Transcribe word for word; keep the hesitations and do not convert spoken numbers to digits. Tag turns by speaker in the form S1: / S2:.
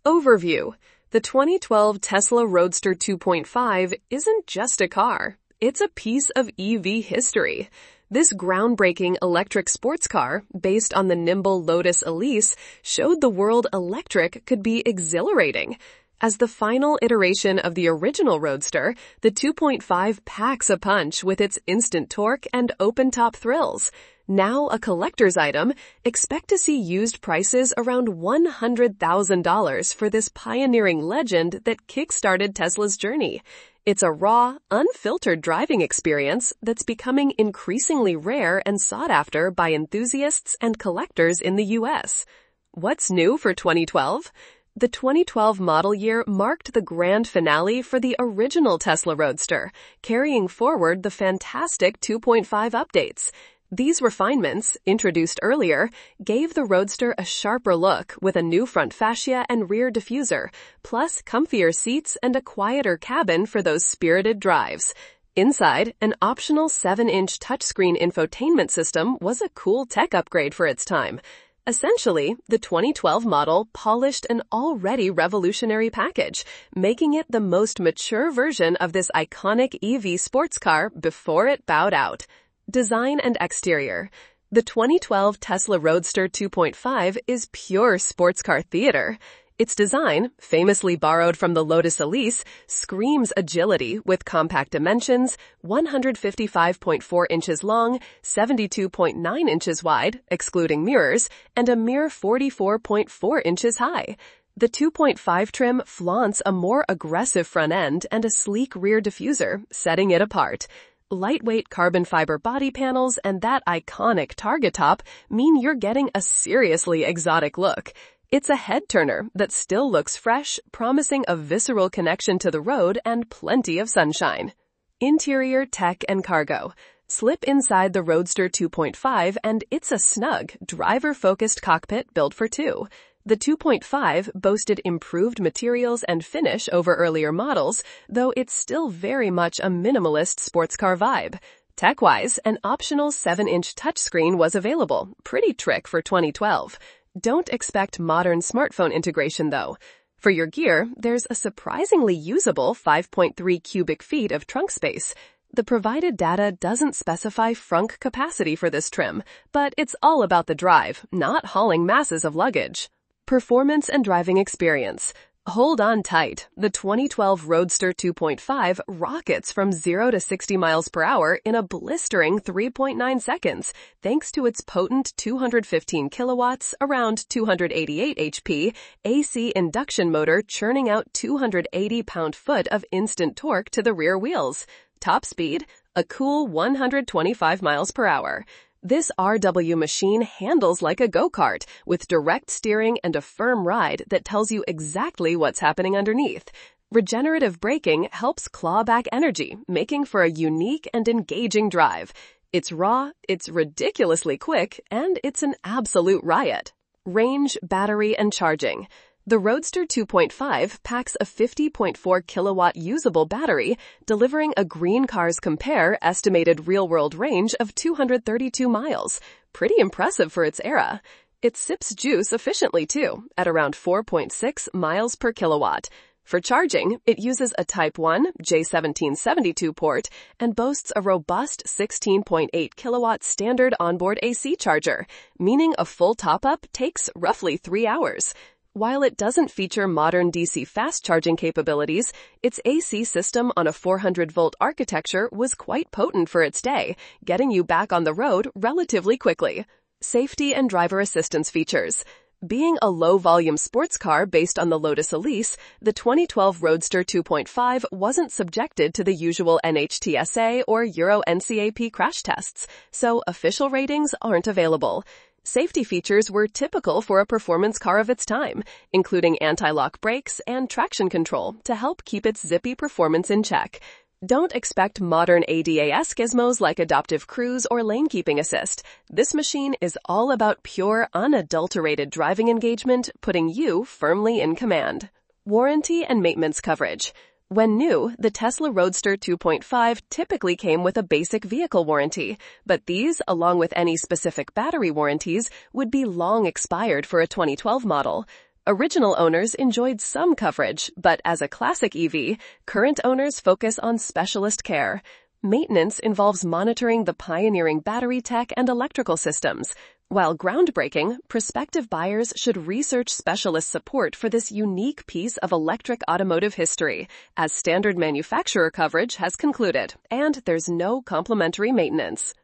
S1: Overview. The twenty twelve Tesla Roadster two point five isn't just a car. It's a piece of E V history. This groundbreaking electric sports car, based on the nimble Lotus Elise, showed the world electric could be exhilarating. As the final iteration of the original Roadster, the two point five packs a punch with its instant torque and open-top thrills. Now a collector's item, expect to see used prices around one hundred thousand dollars for this pioneering legend that kick-started Tesla's journey. It's a raw, unfiltered driving experience that's becoming increasingly rare and sought after by enthusiasts and collectors in the U S. What's new for twenty twelve? The twenty twelve model year marked the grand finale for the original Tesla Roadster, carrying forward the fantastic two point five updates. These refinements, introduced earlier, gave the Roadster a sharper look with a new front fascia and rear diffuser, plus comfier seats and a quieter cabin for those spirited drives. Inside, an optional seven inch touchscreen infotainment system was a cool tech upgrade for its time. Essentially, the twenty twelve model polished an already revolutionary package, making it the most mature version of this iconic E V sports car before it bowed out. Design and exterior. The twenty twelve Tesla Roadster two point five is pure sports car theater. Its design, famously borrowed from the Lotus Elise, screams agility with compact dimensions, one hundred fifty-five point four inches long, seventy-two point nine inches wide, excluding mirrors, and a mere forty-four point four inches high. The two point five trim flaunts a more aggressive front end and a sleek rear diffuser, setting it apart. Lightweight carbon fiber body panels and that iconic target top mean you're getting a seriously exotic look. It's a head-turner that still looks fresh, promising a visceral connection to the road and plenty of sunshine. Interior, tech, and cargo. Slip inside the Roadster two point five and it's a snug, driver-focused cockpit built for two. The two point five boasted improved materials and finish over earlier models, though it's still very much a minimalist sports car vibe. Tech-wise, an optional seven inch touchscreen was available, pretty trick for twenty twelve. Don't expect modern smartphone integration though. For your gear, there's a surprisingly usable five point three cubic feet of trunk space. The provided data doesn't specify frunk capacity for this trim, but it's all about the drive, not hauling masses of luggage. Performance and driving experience. Hold on tight. The twenty twelve Roadster two point five rockets from zero to sixty miles per hour in a blistering three point nine seconds, thanks to its potent two hundred fifteen kilowatts, around two hundred eighty-eight H P, A C induction motor churning out two hundred eighty pound-foot of instant torque to the rear wheels. Top speed, a cool one hundred twenty-five miles per hour. This R W machine handles like a go-kart, with direct steering and a firm ride that tells you exactly what's happening underneath. Regenerative braking helps claw back energy, making for a unique and engaging drive. It's raw, it's ridiculously quick, and it's an absolute riot. Range, battery, and charging. The Roadster two point five packs a fifty point four kilowatt usable battery, delivering a Green Cars Compare estimated real-world range of two hundred thirty-two miles. Pretty impressive for its era. It sips juice efficiently too, at around four point six miles per kilowatt. For charging, it uses a Type one J seventeen seventy-two port and boasts a robust sixteen point eight kilowatt standard onboard A C charger, meaning a full top-up takes roughly three hours. While it doesn't feature modern D C fast charging capabilities, its A C system on a four hundred volt architecture was quite potent for its day, getting you back on the road relatively quickly. Safety and driver assistance features. Being a low-volume sports car based on the Lotus Elise, the twenty twelve Roadster two point five wasn't subjected to the usual N H T S A or Euro N C A P crash tests, so official ratings aren't available. Safety features were typical for a performance car of its time, including anti-lock brakes and traction control to help keep its zippy performance in check. Don't expect modern A D A S gizmos like adaptive cruise or lane keeping assist. This machine is all about pure, unadulterated driving engagement, putting you firmly in command. Warranty and maintenance coverage. When new, the Tesla Roadster two point five typically came with a basic vehicle warranty, but these, along with any specific battery warranties, would be long expired for a twenty twelve model. Original owners enjoyed some coverage, but as a classic E V, current owners focus on specialist care. Maintenance involves monitoring the pioneering battery tech and electrical systems. While groundbreaking, prospective buyers should research specialist support for this unique piece of electric automotive history, as standard manufacturer coverage has concluded, and there's no complimentary maintenance.